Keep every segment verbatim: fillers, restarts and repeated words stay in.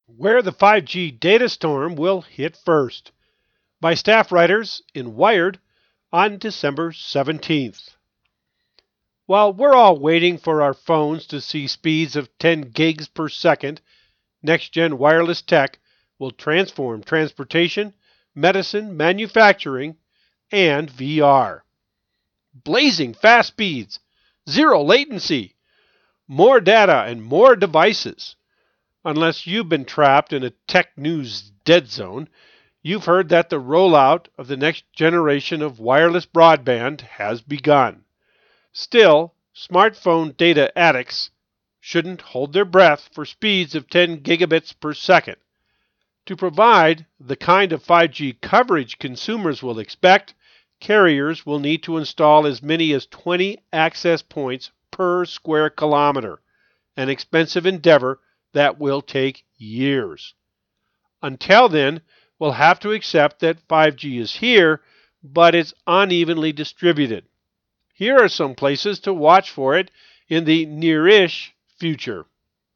Where the five G data storm will hit first, by staff writers in Wired on December seventeenth. While we're all waiting for our phones to see speeds of ten gigs per second, next-gen wireless tech will transform transportation, medicine, manufacturing, and V R. Blazing fast speeds, zero latency, more data and more devices. Unless you've been trapped in a tech news dead zone, you've heard that the rollout of the next generation of wireless broadband has begun. Still, smartphone data addicts shouldn't hold their breath for speeds of ten gigabits per second. To provide the kind of five G coverage consumers will expect, carriers will need to install as many as twenty access points per square kilometer, an expensive endeavor that will take years. Until then, we'll have to accept that five G is here, but it's unevenly distributed. Here are some places to watch for it in the near-ish future.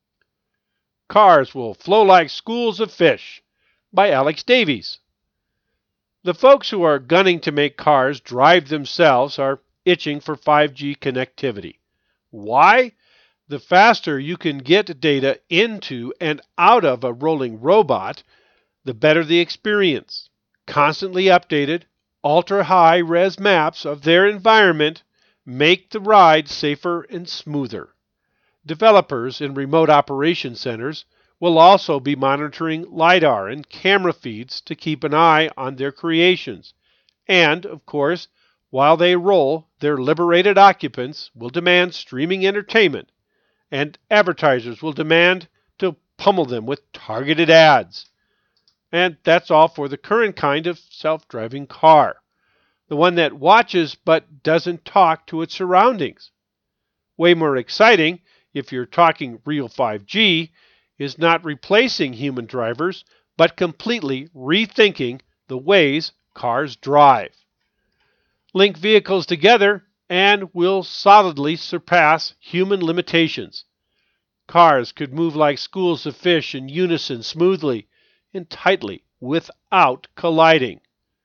Cars Will Flow Like Schools of Fish by Alex Davies. The folks who are gunning to make cars drive themselves are itching for five G connectivity. Why? The faster you can get data into and out of a rolling robot, the better the experience. Constantly updated, ultra-high res maps of their environment make the ride safer and smoother. Developers in remote operation centers will also be monitoring LiDAR and camera feeds to keep an eye on their creations. And, of course, while they roll, their liberated occupants will demand streaming entertainment, and advertisers will demand to pummel them with targeted ads. And that's all for the current kind of self-driving car, the one that watches but doesn't talk to its surroundings. Way more exciting, if you're talking real five G, is not replacing human drivers, but completely rethinking the ways cars drive. Link vehicles together and will solidly surpass human limitations. Cars could move like schools of fish in unison smoothly and tightly without colliding.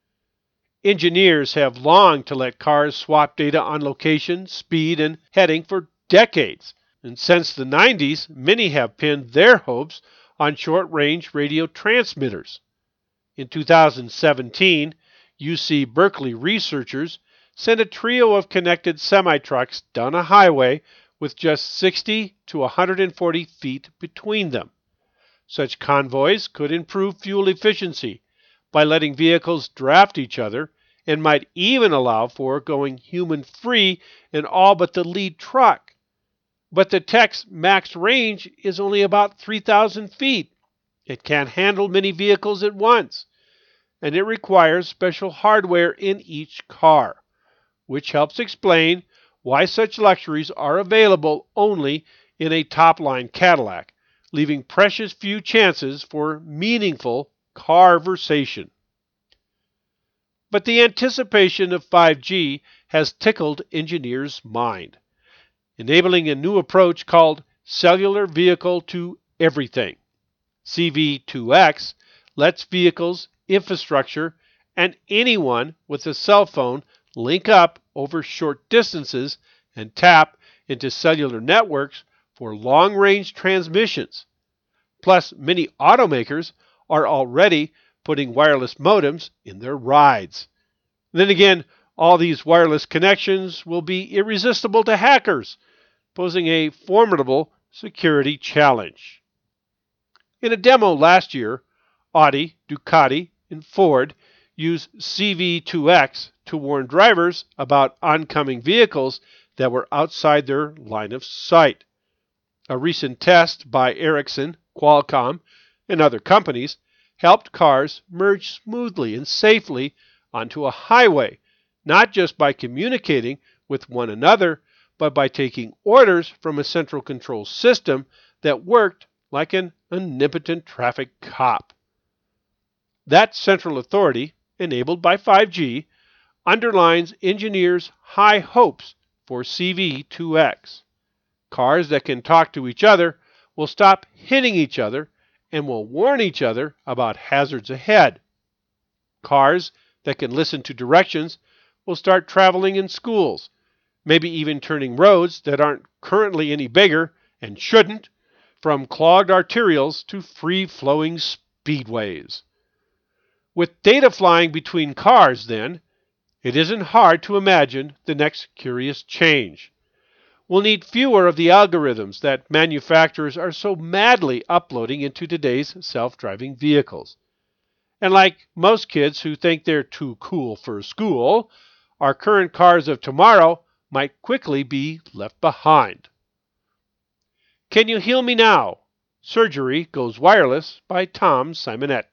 Engineers have longed to let cars swap data on location, speed, and heading for decades. And since the nineties, many have pinned their hopes on short-range radio transmitters. In two thousand seventeen, U C Berkeley researchers sent a trio of connected semi-trucks down a highway with just sixty to one hundred forty feet between them. Such convoys could improve fuel efficiency by letting vehicles draft each other and might even allow for going human-free in all but the lead truck. But the tech's max range is only about three thousand feet. It can't handle many vehicles at once, and it requires special hardware in each car, which helps explain why such luxuries are available only in a top-line Cadillac, leaving precious few chances for meaningful conversation. But the anticipation of five G has tickled engineers' mind, enabling a new approach called Cellular Vehicle to Everything. C V two X lets vehicles, infrastructure, and anyone with a cell phone link up over short distances and tap into cellular networks for long-range transmissions. Plus, many automakers are already putting wireless modems in their rides. Then again, all these wireless connections will be irresistible to hackers, posing a formidable security challenge. In a demo last year, Audi, Ducati, and Ford used C V two X to warn drivers about oncoming vehicles that were outside their line of sight. A recent test by Ericsson, Qualcomm, and other companies helped cars merge smoothly and safely onto a highway, not just by communicating with one another, but by taking orders from a central control system that worked like an omnipotent traffic cop. That central authority, enabled by five G, underlines engineers' high hopes for C V two X. Cars that can talk to each other will stop hitting each other and will warn each other about hazards ahead. Cars that can listen to directions will start traveling in schools, maybe even turning roads that aren't currently any bigger and shouldn't from clogged arterials to free-flowing speedways. With data flying between cars, then, it isn't hard to imagine the next curious change. We'll need fewer of the algorithms that manufacturers are so madly uploading into today's self-driving vehicles. And like most kids who think they're too cool for school, our current cars of tomorrow might quickly be left behind. Can You Heal Me Now? Surgery Goes Wireless by Tom Simonette.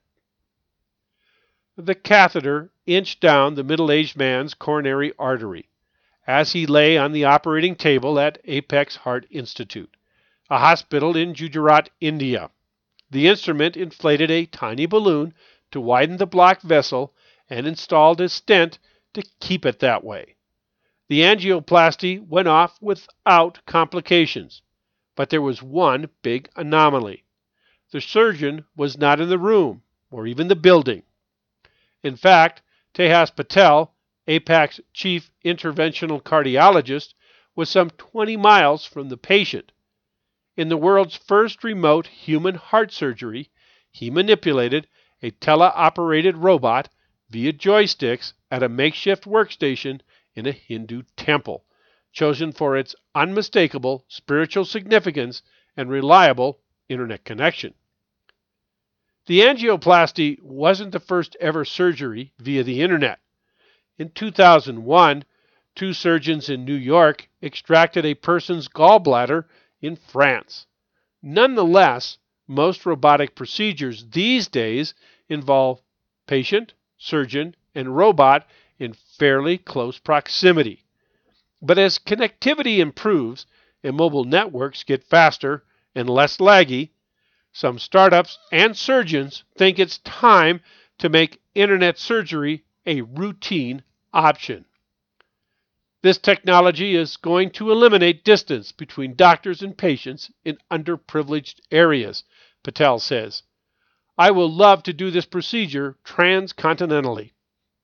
The catheter inched down the middle-aged man's coronary artery as he lay on the operating table at Apex Heart Institute, a hospital in Gujarat, India. The instrument inflated a tiny balloon to widen the blocked vessel and installed a stent to keep it that way. The angioplasty went off without complications, but there was one big anomaly. The surgeon was not in the room or even the building. In fact, Tejas Patel, APAC's chief interventional cardiologist, was some twenty miles from the patient. In the world's first remote human heart surgery, he manipulated a teleoperated robot via joysticks at a makeshift workstation in a Hindu temple, chosen for its unmistakable spiritual significance and reliable internet connection. The angioplasty wasn't the first ever surgery via the internet. In two thousand one, two surgeons in New York extracted a person's gallbladder in France. Nonetheless, most robotic procedures these days involve patient, surgeon, and robot in fairly close proximity. But as connectivity improves and mobile networks get faster and less laggy, some startups and surgeons think it's time to make internet surgery a routine option. This technology is going to eliminate distance between doctors and patients in underprivileged areas, Patel says. I will love to do this procedure transcontinentally.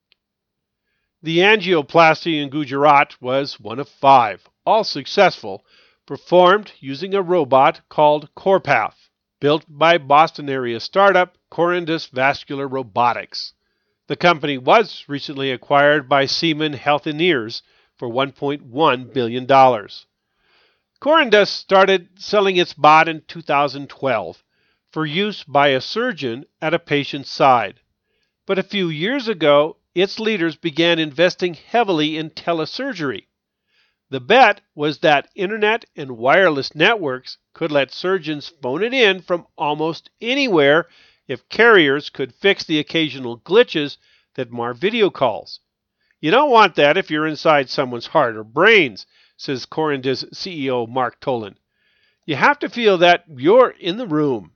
The angioplasty in Gujarat was one of five, all successful, performed using a robot called CorePath, built by Boston area startup Corindus Vascular Robotics. The company was recently acquired by Siemens Healthineers for one point one billion dollars. Corindus started selling its bot in two thousand twelve for use by a surgeon at a patient's side. But a few years ago, its leaders began investing heavily in telesurgery. The bet was that internet and wireless networks could let surgeons phone it in from almost anywhere if carriers could fix the occasional glitches that mar video calls. You don't want that if you're inside someone's heart or brains, says Corindus C E O Mark Tolan. You have to feel that you're in the room.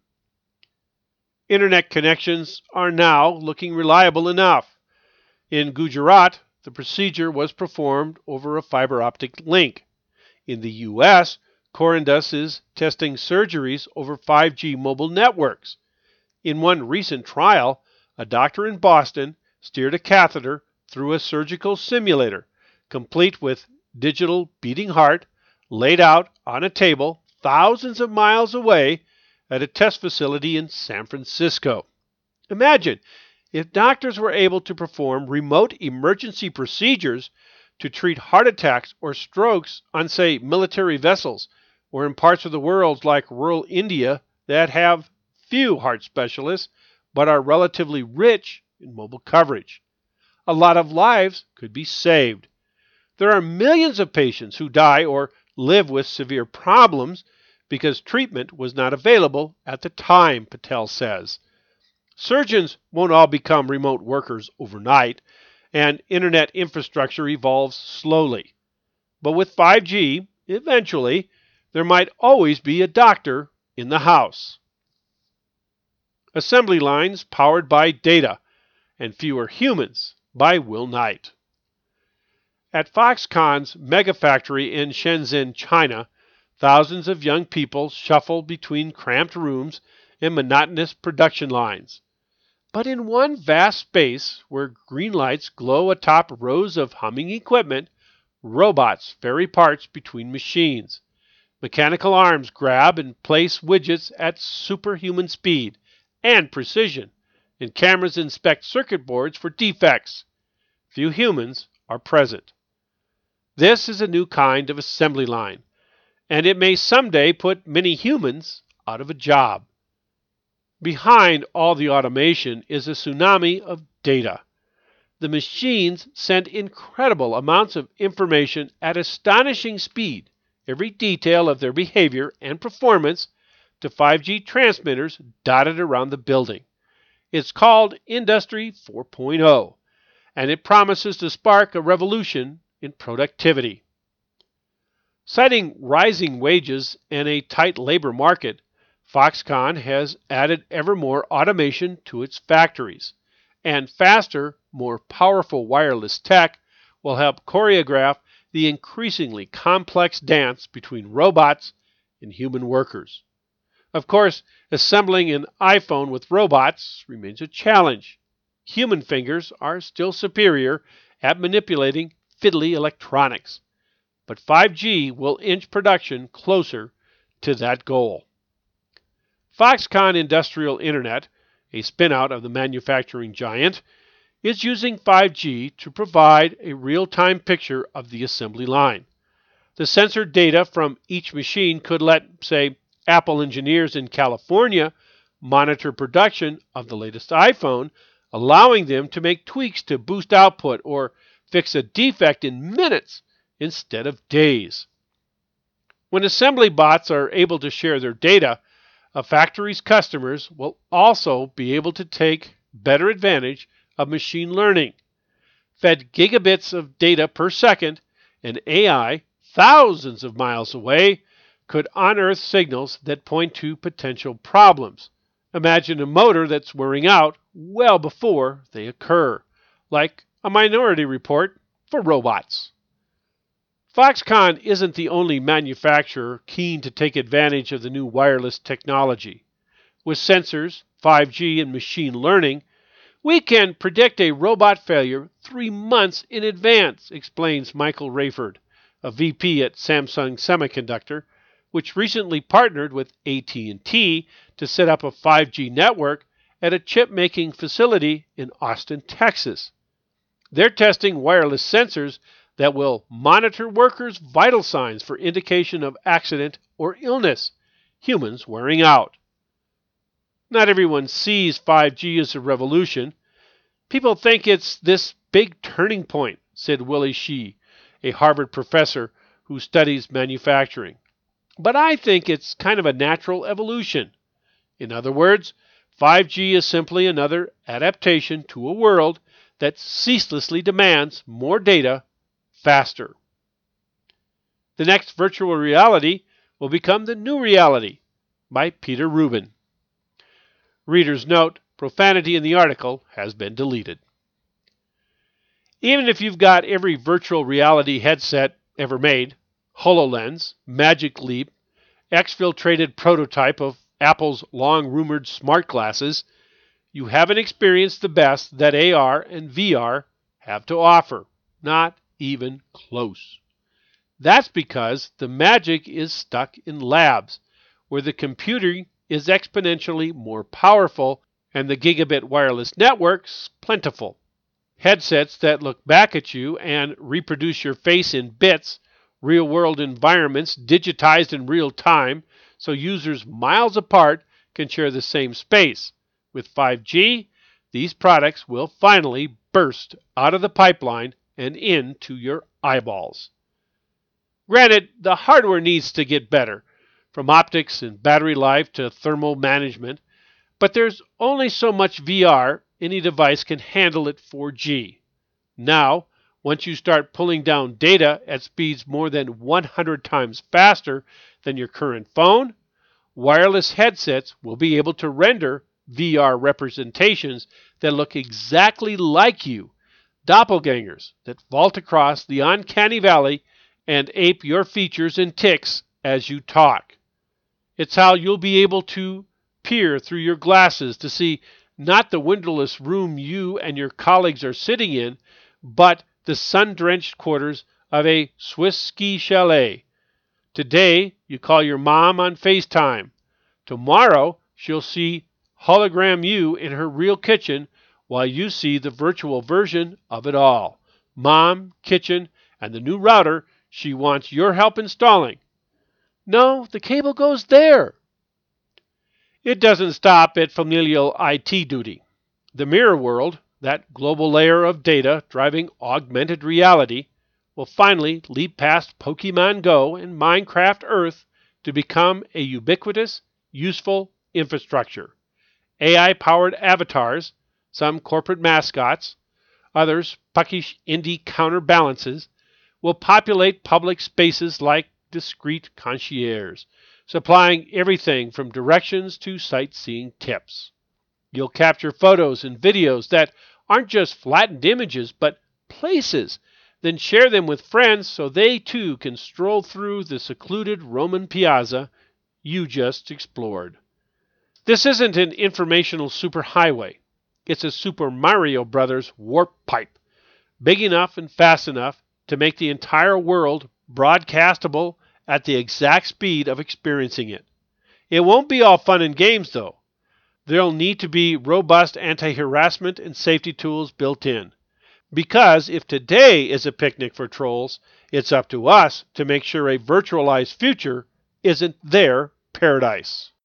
Internet connections are now looking reliable enough. In Gujarat, the procedure was performed over a fiber optic link. In the U S, Corindus is testing surgeries over five G mobile networks. In one recent trial, a doctor in Boston steered a catheter through a surgical simulator, complete with digital beating heart, laid out on a table thousands of miles away at a test facility in San Francisco. Imagine if doctors were able to perform remote emergency procedures to treat heart attacks or strokes on, say, military vessels or in parts of the world like rural India that have few heart specialists but are relatively rich in mobile coverage. A lot of lives could be saved. There are millions of patients who die or live with severe problems because treatment was not available at the time, Patel says. Surgeons won't all become remote workers overnight, and internet infrastructure evolves slowly. But with five G, eventually, there might always be a doctor in the house. Assembly lines powered by data, and fewer humans by Will Knight. At Foxconn's mega factory in Shenzhen, China, thousands of young people shuffle between cramped rooms and monotonous production lines. But in one vast space where green lights glow atop rows of humming equipment, robots ferry parts between machines. Mechanical arms grab and place widgets at superhuman speed and precision, and cameras inspect circuit boards for defects. Few humans are present. This is a new kind of assembly line, and it may someday put many humans out of a job. Behind all the automation is a tsunami of data. The machines send incredible amounts of information at astonishing speed, every detail of their behavior and performance, to five G transmitters dotted around the building. It's called Industry four point oh, and it promises to spark a revolution in productivity. Citing rising wages and a tight labor market, Foxconn has added ever more automation to its factories, and faster, more powerful wireless tech will help choreograph the increasingly complex dance between robots and human workers. Of course, assembling an iPhone with robots remains a challenge. Human fingers are still superior at manipulating fiddly electronics, but five G will inch production closer to that goal. Foxconn Industrial Internet, a spin-out of the manufacturing giant, is using five G to provide a real-time picture of the assembly line. The sensor data from each machine could let, say, Apple engineers in California monitor production of the latest iPhone, allowing them to make tweaks to boost output or fix a defect in minutes instead of days. When assembly bots are able to share their data, a factory's customers will also be able to take better advantage of machine learning. Fed gigabits of data per second, and A I thousands of miles away could unearth signals that point to potential problems. Imagine a motor that's wearing out well before they occur, like a Minority Report for robots. Foxconn isn't the only manufacturer keen to take advantage of the new wireless technology. With sensors, five G, and machine learning, we can predict a robot failure three months in advance, explains Michael Rayford, a V P at Samsung Semiconductor, which recently partnered with A T and T to set up a five G network at a chip-making facility in Austin, Texas. They're testing wireless sensors that will monitor workers' vital signs for indication of accident or illness, humans wearing out. Not everyone sees five G as a revolution. People think it's this big turning point, said Willie Shih, a Harvard professor who studies manufacturing. But I think it's kind of a natural evolution. In other words, five G is simply another adaptation to a world that ceaselessly demands more data faster. The next virtual reality will become the new reality, by Peter Rubin. Reader's note, profanity in the article has been deleted. Even if you've got every virtual reality headset ever made, HoloLens, Magic Leap, exfiltrated prototype of Apple's long-rumored smart glasses, you haven't experienced the best that A R and V R have to offer. Not even close. That's because the magic is stuck in labs, where the computing is exponentially more powerful and the gigabit wireless networks plentiful. Headsets that look back at you and reproduce your face in bits, real-world environments digitized in real time, so users miles apart can share the same space. With five G, these products will finally burst out of the pipeline and into your eyeballs. Granted, the hardware needs to get better, from optics and battery life to thermal management, but there's only so much V R any device can handle at four G. Now, once you start pulling down data at speeds more than one hundred times faster than your current phone, wireless headsets will be able to render V R representations that look exactly like you, doppelgangers that vault across the uncanny valley and ape your features and tics as you talk. It's how you'll be able to peer through your glasses to see not the windowless room you and your colleagues are sitting in, but the sun-drenched quarters of a Swiss ski chalet. Today, you call your mom on FaceTime. Tomorrow, she'll see hologram you in her real kitchen while you see the virtual version of it all. Mom, kitchen, and the new router she wants your help installing. No, the cable goes there. It doesn't stop at familial I T duty. The mirror world, that global layer of data driving augmented reality, will finally leap past Pokemon Go and Minecraft Earth to become a ubiquitous, useful infrastructure. A I-powered avatars, some corporate mascots, others puckish indie counterbalances, will populate public spaces like discreet concierges, supplying everything from directions to sightseeing tips. You'll capture photos and videos that aren't just flattened images, but places, then share them with friends so they too can stroll through the secluded Roman piazza you just explored. This isn't an informational superhighway. It's a Super Mario Brothers warp pipe, big enough and fast enough to make the entire world broadcastable at the exact speed of experiencing it. It won't be all fun and games, though. There'll need to be robust anti-harassment and safety tools built in. Because if today is a picnic for trolls, it's up to us to make sure a virtualized future isn't their paradise.